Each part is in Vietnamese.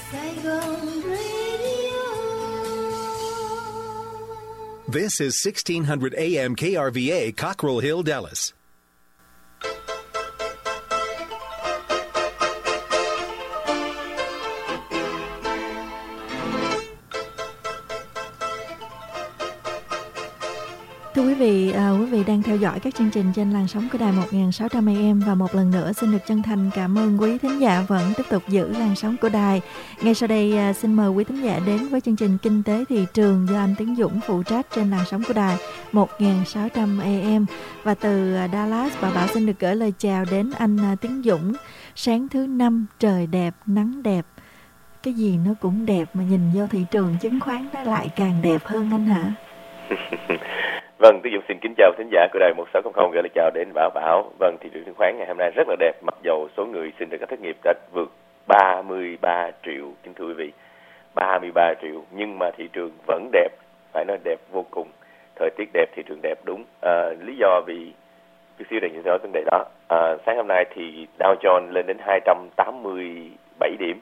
Saigon Radio. This is 1600 AM KRVA, Cockrell Hill, Dallas. Thưa quý vị đang theo dõi các chương trình trên làn sóng của đài 1600 AM và một lần nữa xin được chân thành cảm ơn quý thính giả vẫn tiếp tục giữ làn sóng của đài. Ngay sau đây xin mời quý thính giả đến với chương trình Kinh tế thị trường do anh Tiến Dũng phụ trách trên làn sóng của đài 1600 AM. Và từ Dallas, bà Bảo xin được gửi lời chào đến anh Tiến Dũng. Sáng thứ Năm trời đẹp, nắng đẹp. Cái gì nó cũng đẹp mà nhìn vô thị trường chứng khoán nó lại càng đẹp hơn anh hả? Vâng, Tiến Dũng xin kính chào thính giả của đài 1600 gửi lời chào đến Bảo. Vâng, thị trường chứng khoán ngày hôm nay rất là đẹp, mặc dầu số người xin trợ cấp thất nghiệp đã vượt 33 triệu, kính thưa quý vị, 33 triệu, nhưng mà thị trường vẫn đẹp, phải nói đẹp vô cùng. Thời tiết đẹp, thị trường đẹp đúng. Lý do vì siêu đầy những vấn đề đó. Sáng hôm nay thì Dow Jones lên đến 287 điểm,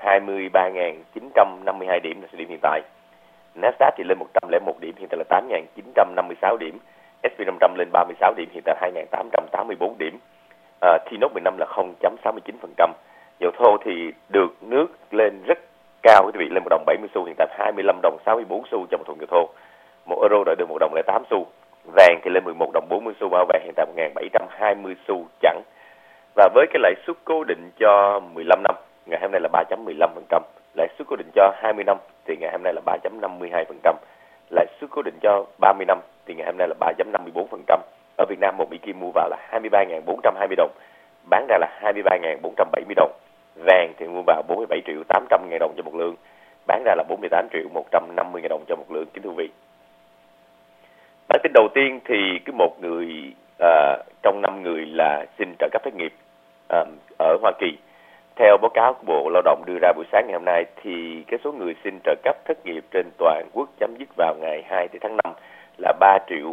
23.952 điểm là số điểm hiện tại. Nasdaq thì lên 101 điểm, hiện tại là 8.956 điểm. S&P 500 lên 36 điểm, hiện tại 2.884 điểm. T-Note 15 là 0.69%. Dầu thô thì được nước lên rất cao, quý vị, lên 1 đồng 70 xu, hiện tại 25 đồng 64 xu cho một thùng dầu thô. 1 euro đã được 1 đồng 08 xu. Vàng thì lên 11 đồng 40 xu, bao vàng hiện tại 1.720 xu chẵn. Và với cái lãi suất cố định cho 15 năm, ngày hôm nay là 3.15%. Lãi suất cố định cho 20 năm thì ngày hôm nay là 3.52%. Lãi suất cố định cho 30 năm thì ngày hôm nay là 3.54%. Ở Việt Nam một Mỹ Kim mua vào là 23.420 đồng, bán ra là 23.470 đồng. Vàng thì mua vào 47 triệu 800 ngàn đồng cho một lượng, bán ra là 48 triệu 150 ngàn đồng cho một lượng, kính thưa quý vị. Bản tin đầu tiên thì cứ một người trong 5 người là xin trợ cấp thất nghiệp ở Hoa Kỳ. Theo báo cáo của Bộ Lao động đưa ra buổi sáng ngày hôm nay thì cái số người xin trợ cấp thất nghiệp trên toàn quốc chấm dứt vào ngày 2 tháng 5 là 3 triệu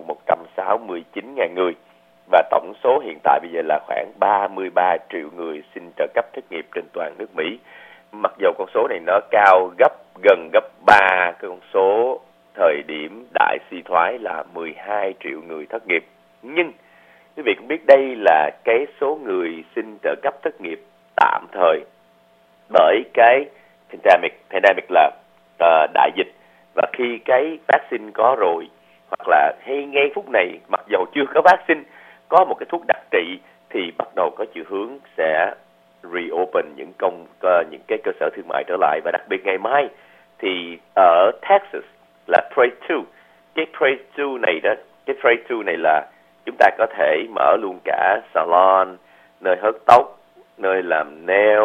169 ngàn người. Và tổng số hiện tại bây giờ là khoảng 33 triệu người xin trợ cấp thất nghiệp trên toàn nước Mỹ. Mặc dù con số này nó cao gần gấp 3 cái con số thời điểm đại suy thoái là 12 triệu người thất nghiệp. Nhưng quý vị cũng biết đây là cái số người xin trợ cấp thất nghiệp tạm thời bởi cái pandemic là đại dịch, và khi cái vaccine có rồi, hoặc là hay ngay phút này mặc dầu chưa có vaccine, có một cái thuốc đặc trị thì bắt đầu có chiều hướng sẽ reopen những cái cơ sở thương mại trở lại. Và đặc biệt ngày mai thì ở Texas là Phase 2. Cái Phase 2 này đó, cái Phase 2 này là chúng ta có thể mở luôn cả salon, nơi hớt tóc, nơi làm nail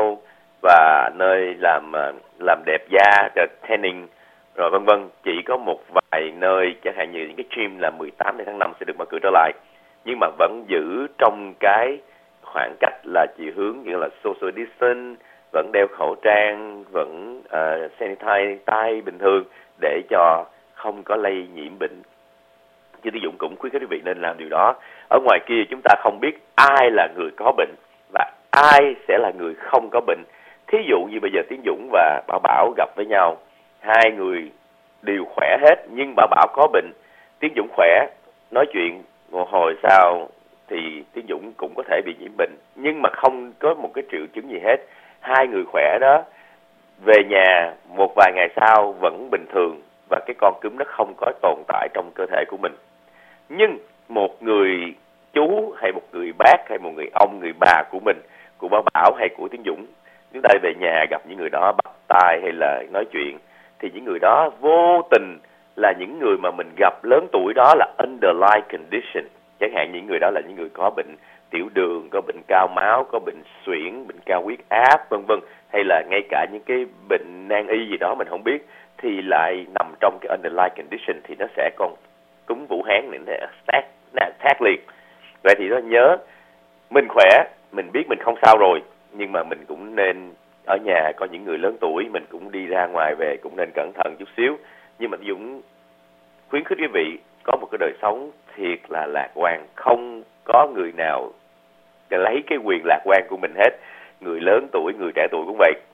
và nơi làm đẹp da, tanning rồi vân vân. Chỉ có một vài nơi chẳng hạn như những cái gym là 18 tháng 5 sẽ được mở cửa trở lại, nhưng mà vẫn giữ trong cái khoảng cách là chiều hướng như là social distance, vẫn đeo khẩu trang, vẫn sanitize tay bình thường để cho không có lây nhiễm bệnh. Chứ Tiến Dũng cũng khuyến khích quý vị nên làm điều đó. Ở ngoài kia chúng ta không biết ai là người có bệnh và ai sẽ là người không có bệnh. Thí dụ như bây giờ Tiến Dũng và Bảo gặp với nhau, hai người đều khỏe hết, nhưng Bảo có bệnh, Tiến Dũng khỏe, nói chuyện một hồi sau thì Tiến Dũng cũng có thể bị nhiễm bệnh, nhưng mà không có một cái triệu chứng gì hết. Hai người khỏe đó về nhà một vài ngày sau vẫn bình thường và cái con cúm nó không có tồn tại trong cơ thể của mình. Nhưng một người chú hay một người bác hay một người ông, người bà của mình, của Bảo hay của Tiến Dũng, chúng ta về nhà gặp những người đó bắt tay hay là nói chuyện, thì những người đó vô tình là những người mà mình gặp lớn tuổi, đó là underlying condition. Chẳng hạn những người đó là những người có bệnh tiểu đường, có bệnh cao máu, có bệnh suyễn, bệnh cao huyết áp vân vân, hay là ngay cả những cái bệnh nan y gì đó mình không biết, thì lại nằm trong cái underlying condition, thì nó sẽ còn cúm Vũ Hán để thác liền. Vậy thì nó nhớ mình khỏe, mình biết mình không sao rồi, nhưng mà mình cũng nên ở nhà. Có những người lớn tuổi mình cũng đi ra ngoài về cũng nên cẩn thận chút xíu. Nhưng mà Dũng khuyến khích quý vị có một cái đời sống thiệt là lạc quan. Không có người nào lấy cái quyền lạc quan của mình hết. Người lớn tuổi, người trẻ tuổi cũng vậy.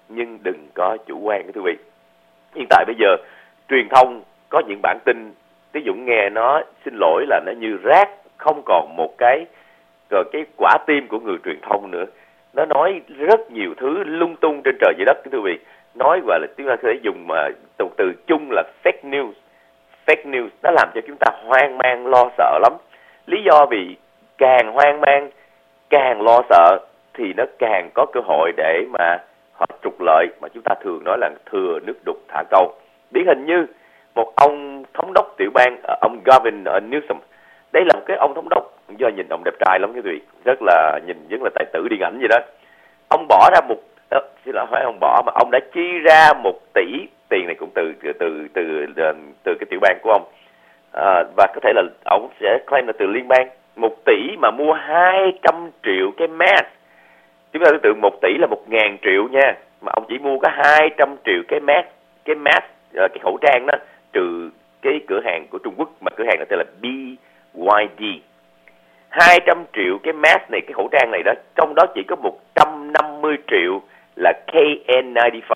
nhưng đừng có chủ quan quý vị. Hiện tại bây giờ truyền thông có những bản tin Tiến Dũng nghe nó, xin lỗi là nó như rác, không còn một cái quả tim của người truyền thông nữa. Nó nói rất nhiều thứ lung tung trên trời dưới đất quý vị. Nói gọi là chúng ta có thể dùng mà từ chung là fake news. Fake news nó làm cho chúng ta hoang mang lo sợ lắm. Lý do vì càng hoang mang, càng lo sợ thì nó càng có cơ hội để mà họ trục lợi, mà chúng ta thường nói là thừa nước đục thả câu. Điển hình như một ông thống đốc tiểu bang, ông Gavin Newsom. Đây là một cái ông thống đốc, do nhìn ông đẹp trai lắm quý vị, rất là nhìn giống là tài tử điện ảnh vậy đó. Ông bỏ ra ông đã chi ra 1 tỷ, tiền này cũng từ cái tiểu bang của ông, và có thể là ông sẽ claim là từ liên bang. 1 tỷ mà mua 200 triệu cái mask. Chúng ta tưởng tượng 1 tỷ là 1.000 triệu nha, mà ông chỉ mua có 200 triệu cái mask, cái khẩu trang đó, trừ cái cửa hàng của Trung Quốc mà cửa hàng này tên là BYD. 200 triệu cái mask này, cái khẩu trang này đó, trong đó chỉ có 150 triệu là KN95.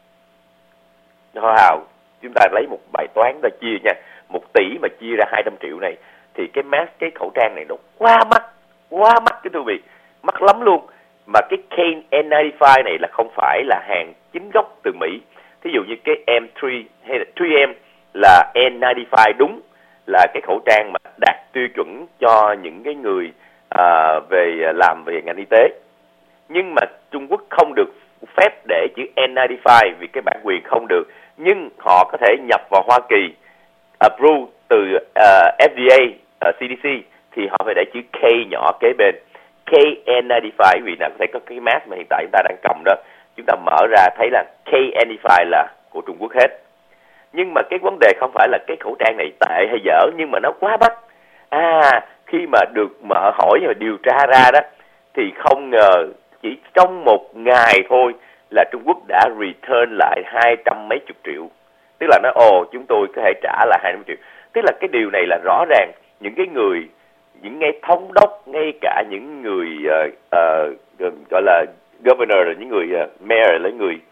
Wow, chúng ta lấy một bài toán ra chia nha, 1 tỷ mà chia ra 200 triệu này thì cái mask, cái khẩu trang này nó quá mắc cái thưa vị, mắc lắm luôn. Mà cái KN95 này là không phải là hàng chính gốc từ Mỹ. Thí dụ như cái M3 hay là 3M là N95 đúng, là cái khẩu trang mà đạt tiêu chuẩn cho những cái người làm về ngành y tế. Nhưng mà Trung Quốc không được phép để chữ N95 vì cái bản quyền không được. Nhưng họ có thể nhập vào Hoa Kỳ, approve từ FDA, CDC, thì họ phải để chữ K nhỏ kế bên. KN95, vì nào có thể có cái mask mà hiện tại chúng ta đang cầm đó, chúng ta mở ra thấy là KN95 là của Trung Quốc hết. Nhưng mà cái vấn đề không phải là cái khẩu trang này tệ hay dở, nhưng mà nó quá mắc. Khi mà được mở hỏi và điều tra ra đó, thì không ngờ chỉ trong 1 ngày thôi là Trung Quốc đã return lại 200 mấy chục triệu. Tức là nói chúng tôi có thể trả lại 200 triệu. Tức là cái điều này là rõ ràng những cái người, những ngay thống đốc, ngay cả những người gọi là governor, những người mayor, những người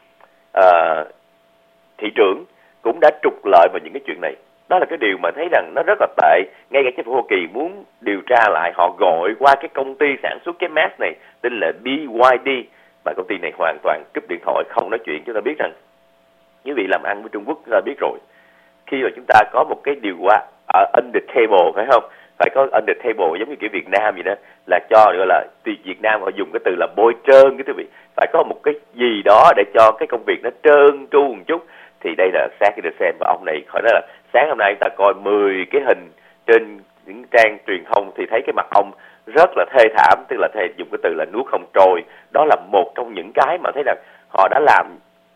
thị trưởng cũng đã trục lợi vào những cái chuyện này. Đó là cái điều mà thấy rằng nó rất là tệ. Ngay cả chính phủ Hoa Kỳ muốn điều tra lại, họ gọi qua cái công ty sản xuất cái mask này tên là BYD, và công ty này hoàn toàn cúp điện thoại, không nói chuyện. Chúng ta biết rằng quý vị làm ăn với Trung Quốc chúng ta biết rồi, khi mà chúng ta có một cái điều qua under table, phải không? Phải có under table giống như kiểu Việt Nam vậy đó, là cho gọi là Việt Nam họ dùng cái từ là bôi trơn cái quý vị, phải có một cái gì đó để cho cái công việc nó trơn tru một chút. Thì đây là Sarkozy xem, và ông này khỏi nói là sáng hôm nay chúng ta coi 10 cái hình trên những trang truyền thông thì thấy cái mặt ông rất là thê thảm, tức là dùng cái từ là nuốt không trôi. Đó là một trong những cái mà thấy rằng họ đã làm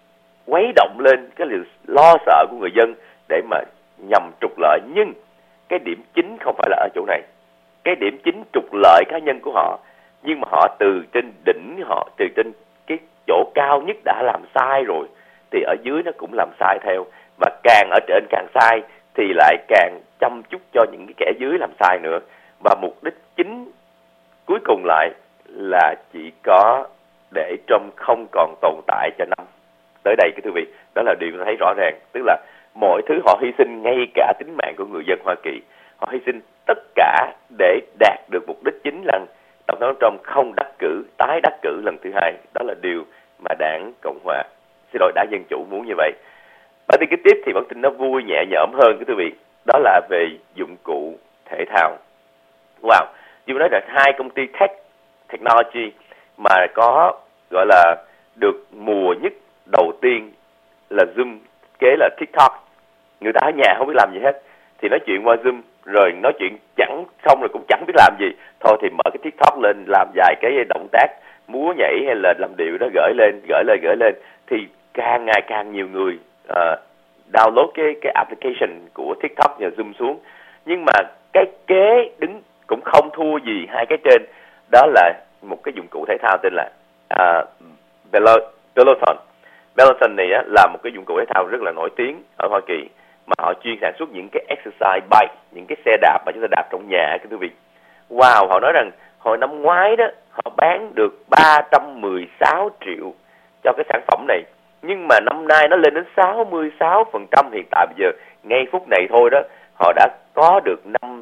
quấy động lên cái lo sợ của người dân để mà nhằm trục lợi. Nhưng cái điểm chính không phải là ở chỗ này. Cái điểm chính trục lợi cá nhân của họ, nhưng mà họ từ trên đỉnh, họ từ trên cái chỗ cao nhất đã làm sai rồi, thì ở dưới nó cũng làm sai theo. Và càng ở trên càng sai thì lại càng chăm chút cho những cái kẻ dưới làm sai nữa. Và mục đích chính cuối cùng lại là chỉ có để Trump không còn tồn tại cho năm tới đây, cái thưa vị. Đó là điều tôi thấy rõ ràng. Tức là mọi thứ họ hy sinh, ngay cả tính mạng của người dân Hoa Kỳ, họ hy sinh tất cả để đạt được mục đích chính là Tổng thống Trump không tái đắc cử lần thứ hai. Đó là điều mà đảng Cộng hòa, đảng Dân Chủ muốn như vậy. Bản tin kế tiếp thì bản tin nó vui nhẹ nhõm hơn, cái thưa vị. Đó là về dụng cụ thể thao. Wow, như nói là 2 công ty technology mà có gọi là được mùa nhất đầu tiên là Zoom, kế là TikTok. Người ta ở nhà không biết làm gì hết thì nói chuyện qua Zoom, rồi nói chuyện xong rồi cũng chẳng biết làm gì. Thôi thì mở cái TikTok lên, làm vài cái động tác múa nhảy hay là làm điệu đó, gửi lên thì càng ngày càng nhiều người download cái application của TikTok và Zoom xuống. Nhưng mà cái kế đứng cũng không thua gì hai cái trên. Đó là một cái dụng cụ thể thao tên là Peloton. Peloton này là một cái dụng cụ thể thao rất là nổi tiếng ở Hoa Kỳ, mà họ chuyên sản xuất những cái exercise bike, những cái xe đạp mà chúng ta đạp trong nhà, cái quý vị. Wow, họ nói rằng hồi năm ngoái đó họ bán được 316 triệu cho cái sản phẩm này. Nhưng mà năm nay nó lên đến 66%, hiện tại bây giờ ngay phút này thôi đó, họ đã có được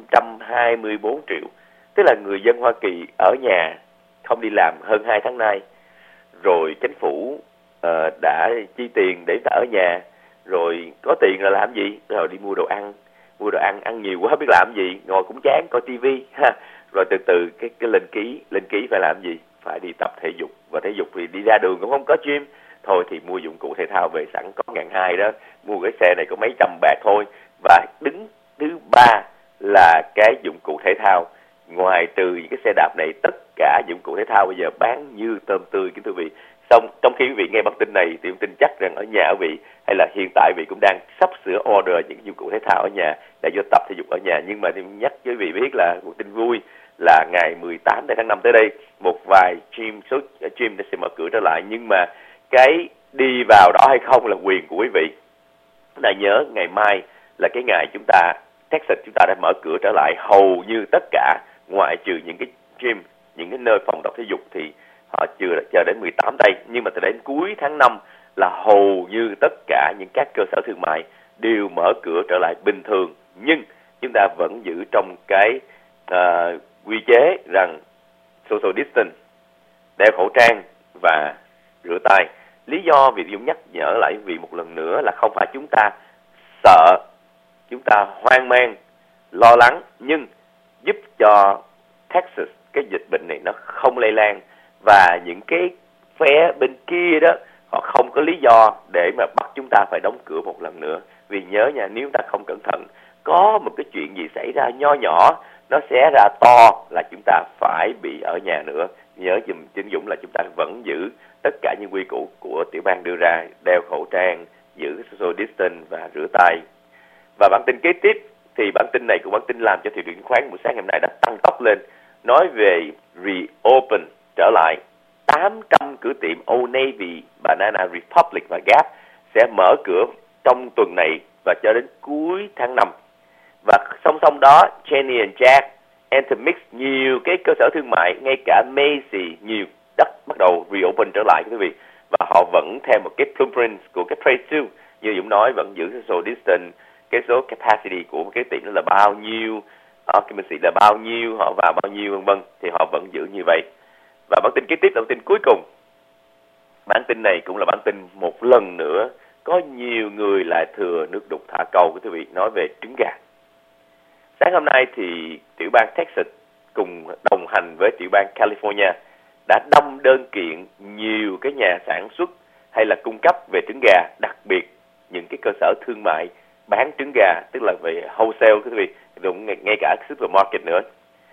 524 triệu. Tức là người dân Hoa Kỳ ở nhà không đi làm hơn 2 tháng nay. Rồi chính phủ đã chi tiền để ta ở nhà. Rồi có tiền là làm gì? Rồi đi mua đồ ăn. Mua đồ ăn nhiều quá biết làm gì, ngồi cũng chán coi tivi ha. Rồi từ từ cái lên ký phải làm gì? Phải đi tập thể dục, và thể dục thì đi ra đường cũng không có gym. Thôi thì mua dụng cụ thể thao về sẵn có 1.200 đó, mua cái xe này có mấy trăm bạc thôi. Và đứng thứ ba là cái dụng cụ thể thao. Ngoài trừ những cái xe đạp này, tất cả dụng cụ thể thao bây giờ bán như tôm tươi, kính thưa quý vị. Xong trong khi quý vị nghe bản tin này thì tôi tin chắc rằng ở nhà quý vị hay là hiện tại quý vị cũng đang sắp sửa order những dụng cụ thể thao ở nhà để cho tập thể dục ở nhà. Nhưng mà tôi nhắc với quý vị biết là một tin vui là ngày 18 tháng 5 tới đây, một vài số gym sẽ mở cửa trở lại, nhưng mà cái đi vào đó hay không là quyền của quý vị. Đã nhớ ngày mai là cái ngày Texas chúng ta đã mở cửa trở lại hầu như tất cả, ngoại trừ những cái gym, những cái nơi phòng tập thể dục thì họ chưa chờ đến 18 tây. Nhưng mà từ đến cuối tháng 5 là hầu như tất cả những các cơ sở thương mại đều mở cửa trở lại bình thường. Nhưng chúng ta vẫn giữ trong cái quy chế rằng social distance, đeo khẩu trang và rửa tay. Lý do vì Dũng nhắc nhở lại vì một lần nữa là không phải chúng ta sợ, chúng ta hoang mang, lo lắng, nhưng giúp cho Texas cái dịch bệnh này nó không lây lan, và những cái phe bên kia đó họ không có lý do để mà bắt chúng ta phải đóng cửa một lần nữa. Vì nhớ nha, nếu ta không cẩn thận, có một cái chuyện gì xảy ra nho nhỏ nó sẽ ra to là chúng ta phải bị ở nhà nữa. Nhớ dùm Chính Dũng là chúng ta vẫn giữ tất cả những quy củ của tiểu bang đưa ra, đeo khẩu trang, giữ social distance và rửa tay. Và bản tin kế tiếp thì bản tin này cũng bản tin làm cho thị trường chứng khoán buổi sáng ngày hôm nay đã tăng tốc lên, nói về reopen trở lại. 800 cửa tiệm Old Navy, Banana Republic và Gap sẽ mở cửa trong tuần này và cho đến cuối tháng 5. Và song song đó, Jenny and Jack, Intermix, nhiều cái cơ sở thương mại, ngay cả Macy, nhiều đất bắt đầu reopen trở lại quý vị. Và họ vẫn theo một cái blueprint của cái trade show, như Dũng nói, vẫn giữ social distance, cái số capacity của một cái tiệm đó là bao nhiêu, occupancy là bao nhiêu, họ vào bao nhiêu vân vân, thì họ vẫn giữ như vậy. Và bản tin kế tiếp là bản tin cuối cùng. Bản tin này cũng là bản tin một lần nữa có nhiều người lại thừa nước đục thả câu, quý vị, nói về trứng gà. Sáng hôm nay thì tiểu bang Texas cùng đồng hành với tiểu bang California đã đâm đơn kiện nhiều cái nhà sản xuất hay là cung cấp về trứng gà, đặc biệt những cái cơ sở thương mại bán trứng gà, tức là về wholesale, quý vị, ngay cả supermarket nữa.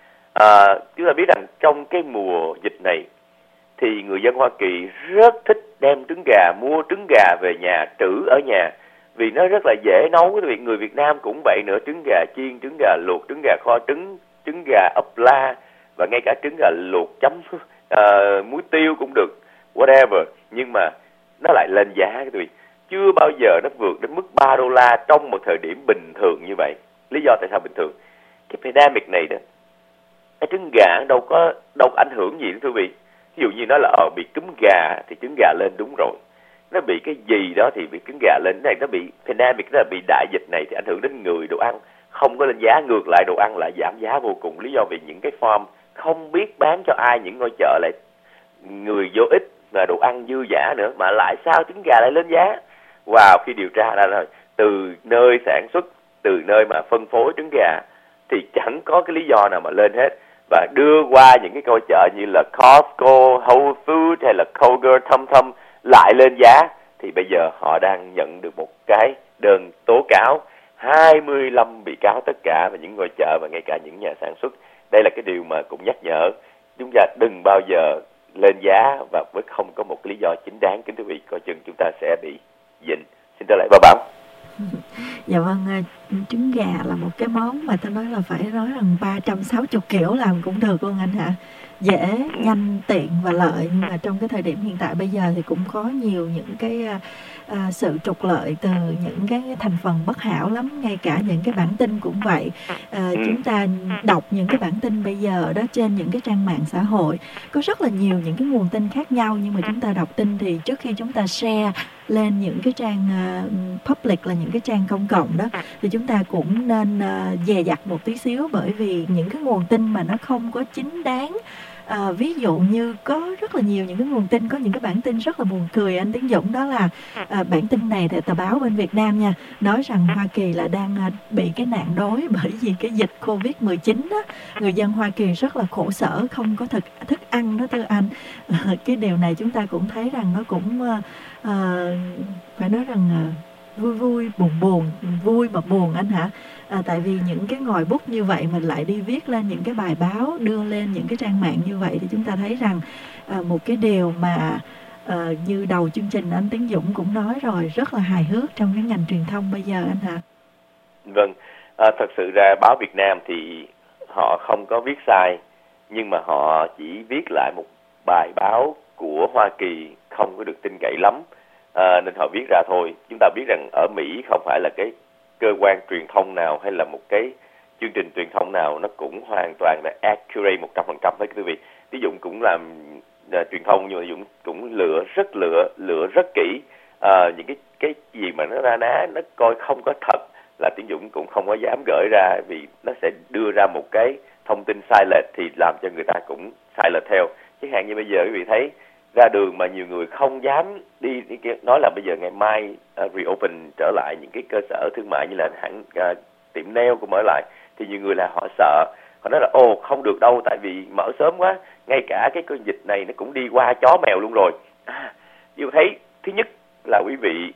Chúng ta biết rằng trong cái mùa dịch này thì người dân Hoa Kỳ rất thích đem trứng gà, mua trứng gà về nhà trữ ở nhà vì nó rất là dễ nấu. Quý vị, người Việt Nam cũng vậy nữa, trứng gà chiên, trứng gà luộc, trứng gà kho trứng, trứng gà ốp la và ngay cả trứng gà luộc chấm muối tiêu cũng được, whatever. Nhưng mà nó lại lên giá, quý vị. Chưa bao giờ nó vượt đến mức $3 trong một thời điểm bình thường như vậy. Lý do tại sao bình thường? Cái pandemic này đó, cái trứng gà đâu có ảnh hưởng gì đó quý vị. Ví dụ như nói là bị cúm gà thì trứng gà lên, đúng rồi. Nó bị cái gì đó thì bị trứng gà lên. Này nó bị pandemic, nó bị đại dịch này thì ảnh hưởng đến người, đồ ăn không có lên giá, ngược lại đồ ăn lại giảm giá vô cùng. Lý do vì những cái farm không biết bán cho ai, những ngôi chợ lại người vô ích và đồ ăn dư dả nữa, mà lại sao trứng gà lại lên giá? Wow, khi điều tra ra rồi, từ nơi sản xuất, từ nơi mà phân phối trứng gà thì chẳng có cái lý do nào mà lên hết. Và đưa qua những cái ngôi chợ như là Costco, Whole Foods hay là Kroger, Thum lại lên giá, thì bây giờ họ đang nhận được một cái đơn tố cáo 25 bị cáo tất cả, và những ngôi chợ và ngay cả những nhà sản xuất. Đây là cái điều mà cũng nhắc nhở chúng ta đừng bao giờ lên giá và với không có một lý do chính đáng, kính thưa quý vị, coi chừng chúng ta sẽ bị dịnh. Xin trở lại vào Bảo. Dạ vâng, trứng gà là một cái món mà tôi nói là phải nói rằng 360 kiểu làm cũng được luôn anh hả? Dễ, nhanh, tiện và lợi, nhưng mà trong cái thời điểm hiện tại bây giờ thì cũng có nhiều những cái sự trục lợi từ những cái thành phần bất hảo lắm, ngay cả những cái bản tin cũng vậy. Chúng ta đọc những cái bản tin bây giờ đó trên những cái trang mạng xã hội có rất là nhiều những cái nguồn tin khác nhau, nhưng mà chúng ta đọc tin thì trước khi chúng ta share lên những cái trang public, là những cái trang công cộng đó, thì chúng ta cũng nên dè dặt một tí xíu, bởi vì những cái nguồn tin mà nó không có chính đáng. Ví dụ như có rất là nhiều những cái nguồn tin, có những cái bản tin rất là buồn cười anh Tiến Dũng, đó là bản tin này thì tờ báo bên Việt Nam nha, nói rằng Hoa Kỳ là đang bị cái nạn đói bởi vì cái dịch Covid-19 đó. Người dân Hoa Kỳ rất là khổ sở, không có thức ăn đó thưa anh. Cái điều này chúng ta cũng thấy rằng nó cũng phải nói rằng vui vui buồn buồn, vui mà buồn anh hả? Tại vì những cái ngòi bút như vậy mình lại đi viết lên những cái bài báo, đưa lên những cái trang mạng như vậy, thì chúng ta thấy rằng một cái điều mà như đầu chương trình anh Tiến Dũng cũng nói rồi, rất là hài hước trong cái ngành truyền thông bây giờ anh hả? Vâng, thật sự ra báo Việt Nam thì họ không có viết sai, nhưng mà họ chỉ viết lại một bài báo của Hoa Kỳ không có được tin cậy lắm, nên họ viết ra thôi. Chúng ta biết rằng ở Mỹ không phải là cái cơ quan truyền thông nào hay là một cái chương trình truyền thông nào nó cũng hoàn toàn là accurate 100% với quý vị. Ví dụ cũng làm truyền thông, nhưng mà Dũng cũng lựa rất kỹ những cái gì mà nó ra ná, nó coi không có thật là Tiến Dũng cũng không có dám gửi ra, vì nó sẽ đưa ra một cái thông tin sai lệch thì làm cho người ta cũng sai lệch theo. Chẳng hạn như bây giờ quý vị thấy ra đường mà nhiều người không dám đi nói là bây giờ ngày mai reopen trở lại những cái cơ sở thương mại như là hãng tiệm nail cũng mở lại, thì nhiều người là họ sợ, họ nói là không được đâu, tại vì mở sớm quá, ngay cả cái cơn dịch này nó cũng đi qua chó mèo luôn rồi. Điều thấy thứ nhất là quý vị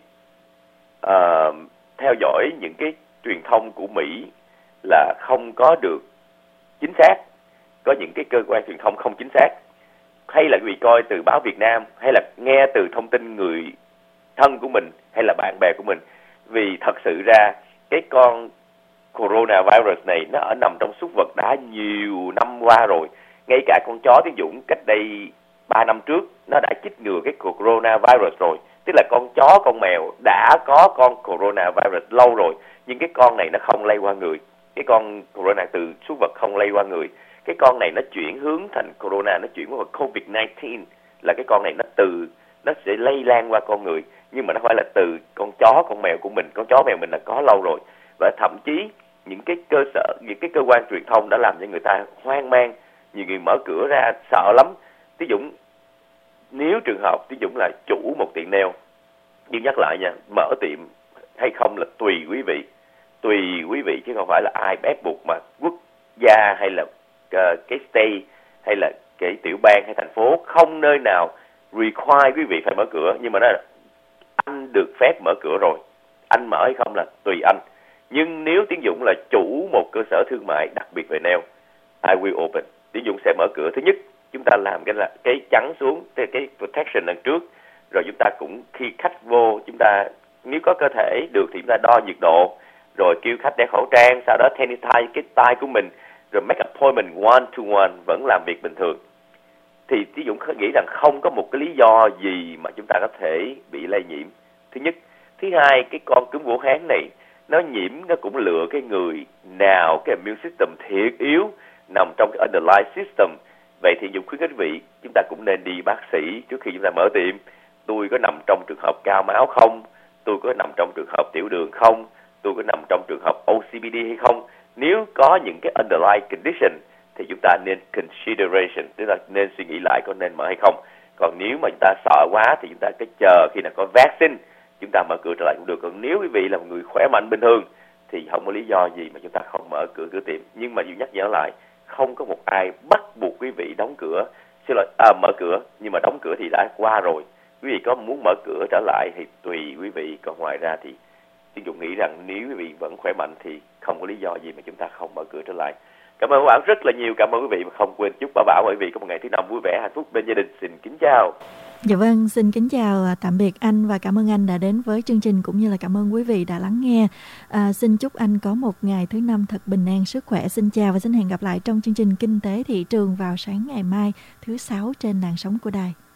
theo dõi những cái truyền thông của Mỹ là không có được chính xác, có những cái cơ quan truyền thông không chính xác, hay là quý vị coi từ báo Việt Nam, hay là nghe từ thông tin người thân của mình hay là bạn bè của mình. Vì thật sự ra cái con coronavirus này nó ở nằm trong súc vật đã nhiều năm qua rồi. Ngay cả con chó Tiến Dũng cách đây 3 năm trước nó đã chích ngừa cái coronavirus rồi. Tức là con chó, con mèo đã có con coronavirus lâu rồi, nhưng cái con này nó không lây qua người. Cái con corona từ súc vật không lây qua người. Cái con này nó chuyển hướng thành corona, nó chuyển qua COVID-19, là cái con này nó sẽ lây lan qua con người, nhưng mà nó phải là từ con chó, con mèo của mình. Con chó mèo mình là có lâu rồi, và thậm chí những cái cơ quan truyền thông đã làm cho người ta hoang mang. Nhiều người mở cửa ra sợ lắm. Ví dụ nếu trường hợp ví dụ là chủ một tiệm nail, nhưng nhắc lại nha, mở tiệm hay không là tùy quý vị chứ không phải là ai ép buộc, mà quốc gia hay là cái state hay là cái tiểu bang hay thành phố không nơi nào require quý vị phải mở cửa, nhưng mà nó là anh được phép mở cửa rồi, anh mở hay không là tùy anh. Nhưng nếu Tiến Dũng là chủ một cơ sở thương mại đặc biệt về nail, I will open, Tiến Dũng sẽ mở cửa. Thứ nhất, chúng ta làm cái chắn xuống, cái protection đằng trước, rồi chúng ta cũng khi khách vô, chúng ta nếu có cơ thể được thì chúng ta đo nhiệt độ, rồi kêu khách đeo khẩu trang, sau đó sanitize cái tay của mình, rồi make appointment one to one, vẫn làm việc bình thường. Thì Tiến Dũng nghĩ rằng không có một cái lý do gì mà chúng ta có thể bị lây nhiễm. Thứ nhất. Thứ hai, cái con cúm Vũ Hán này nó nhiễm, nó cũng lựa cái người nào cái immune system thiệt yếu nằm trong cái underlying system. Vậy thì Dũng khuyến khích quý vị, chúng ta cũng nên đi bác sĩ trước khi chúng ta mở tiệm. Tôi có nằm trong trường hợp cao máu không? Tôi có nằm trong trường hợp tiểu đường không? Tôi có nằm trong trường hợp OCPD hay không? Nếu có những cái underlying condition thì chúng ta nên consideration, tức là nên suy nghĩ lại có nên mở hay không. Còn nếu mà chúng ta sợ quá thì chúng ta cứ chờ khi nào có vaccine chúng ta mở cửa trở lại cũng được. Còn nếu quý vị là một người khỏe mạnh bình thường thì không có lý do gì mà chúng ta không mở cửa tiệm. Nhưng mà dù nhắc nhở lại, không có một ai bắt buộc quý vị đóng cửa, mở cửa, nhưng mà đóng cửa thì đã qua rồi. Quý vị có muốn mở cửa trở lại thì tùy quý vị. Còn ngoài ra thì Tiến Dũng nghĩ rằng nếu quý vị vẫn khỏe mạnh thì không có lý do gì mà chúng ta không mở cửa trở lại. Cảm ơn Bảo rất là nhiều. Cảm ơn quý vị, và không quên chúc Bảo và quý vị có một ngày thứ năm vui vẻ, hạnh phúc bên gia đình. Xin kính chào. Dạ vâng, xin kính chào tạm biệt anh và cảm ơn anh đã đến với chương trình cũng như là cảm ơn quý vị đã lắng nghe. Xin chúc anh có một ngày thứ năm thật bình an, sức khỏe. Xin chào và xin hẹn gặp lại trong chương trình Kinh tế Thị trường vào sáng ngày mai thứ 6 trên làn sóng của đài.